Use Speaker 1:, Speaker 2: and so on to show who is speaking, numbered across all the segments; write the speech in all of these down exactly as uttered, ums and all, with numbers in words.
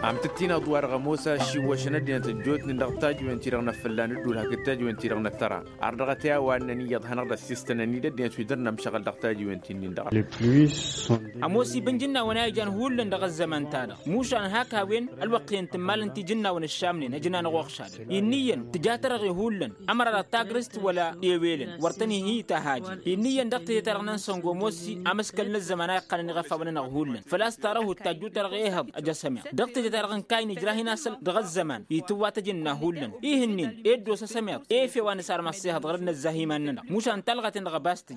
Speaker 1: عم تتينا دوار غموسة شي وشنا دينا تجوت ندغتاج وين تيرغنا فلان دول هكتاج وين تيرغنا ترى عرضتها وانني يظهر السيستم ني دينا تيدرنا مشغل دغتاج وين تين دغ
Speaker 2: اموسي بنجنا ونايجان هول ندغ الزمان تانا موش ان هكا وين الوقت انتمال انت جنا ون الشامني نجنا نغوخشاد ينيا تجاترغي هولن امر لا تاغرست ولا يويلن ورتني هي تهاجي ينيا دغت يترغنا سونغو موسي امسكلنا الزمان قال نغفا ون هولن فلا استراه التاجو ترغيها اجسمع دغت ترغن كاين جراهي ناسل دغ الزمان يتوات جنا هولن يهنين ادو سسميات اي في وان صار مسيح ضربنا الزهيمان موش ان تلغت نغ باست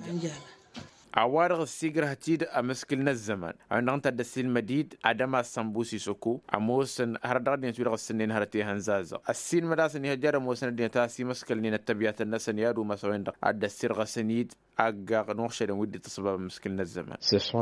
Speaker 1: عوارض السيجر هتيد أمسكلنا الزمان عندنا أنت الدسيل مديد عدم السامبوسي سكو أموسن هردار دين تورغ السنين هرتي هنزازة السين مداسن يهجر موسن دين تاسي مسكلنين التبيات الناس يادو مسوين دق الدسير غسنيد أجا نوخشة ودي تصبب مسكلنا الزمان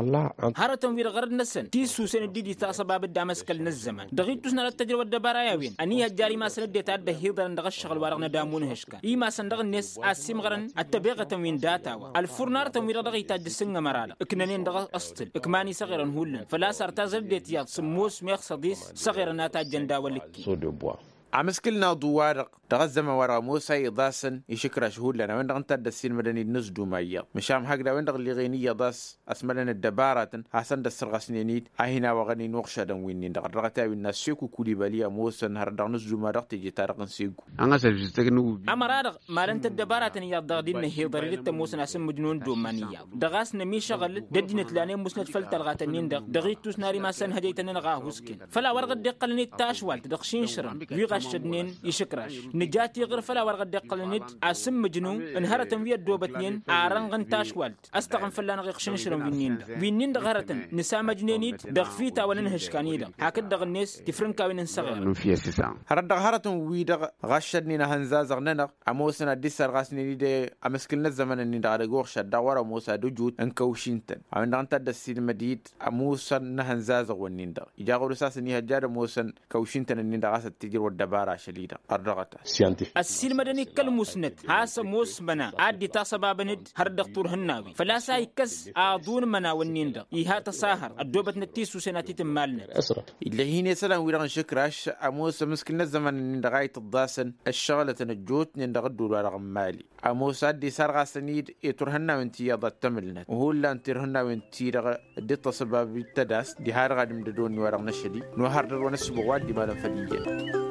Speaker 2: هرتم وير غرد نسن تيسو سن دي تصبب الدمسكلنا الزمان دغيتوس نرى التجربة الدبرايا وين أني هجاري ما سند ديتاد بهيضر ندغ الشغل ورغنا دامون هشكا إيما سندغ الناس أسيم غرن التبيغة تموين داتا الفرنار تموير دغيتاد السنة مرالة إكننين دغ أسطل إكماني صغيرا هولن فلا سارتازل ديت ياد سموس ميخ صديس صغيرا ناتا جندا ولكي
Speaker 1: عمسكلنا دوار تغزم ورا موسى ضاسن يشكر شهود لنا وين انت الدسين مدني نزدو مايا مشام هكذا وين اللي غينيه ضاس اسملنا الدبارات حسن دسر غسنينيد هنا وغني نوخشا دن وين دغرغتا وين سيكو كوليباليا موسى هردان نزدو ما رقت جي تارقن سيكو
Speaker 3: انا سجلتنو
Speaker 2: امرار مالنت الدبارات يا دغدين هيدر لت موسى اسم مجنون دومانيا دغاس نمي شغل ددينت لاني مسند فلت الغاتنين دغ دغيتوس ناري ما سن هديتن غاهوسكن فلا ورغ دقلني تاشوال دغشين شرن ويغشدنين يشكراش نجاتي غير فلا ورغد دقلنيد اسم مجنون انهرتن ويا دوبتنين اران غنتاش والد استغن فلان غيخشن شرم وينين وينين دغرتن نسا مجنينيد دغفيتا وننهش كانيدا هكذا دغنيس تفرنكا وين صغير
Speaker 1: في سيسا هرد هرتن ويدا غشدني هنزاز غننا اموسنا ديسر غاسني دي امسكلنا الزمن اني دغدغوخ شد ورا موسى دجود انكوشينتن عند انت دسيل مديد اموسنا هنزاز ونين دا يجاغو رساسني هجار موسى كوشينتن اني دغاس تجر ودبارا شديده الرغتا
Speaker 2: السين مدني كالمسند هاس موس منا عادي تصبابند هر دكتور هناوي فلا سايكس اظون منا ونيندا يها تساهر الدوبت نتيسو سناتي تمالنا
Speaker 1: اسرا اللي هي سلام ويران شكراش اموس مسكن الزمن دغايه الضاسن الشغله نجوت ندغدو رقم مالي اموس ادي سرغا سنيد يترهنا وانتي يضتملنا وهو لا انترهنا وانتي دغ دي تصباب تداس دي هار غادم دون ورغنا شدي نو هار ونسبو وادي مالن فديه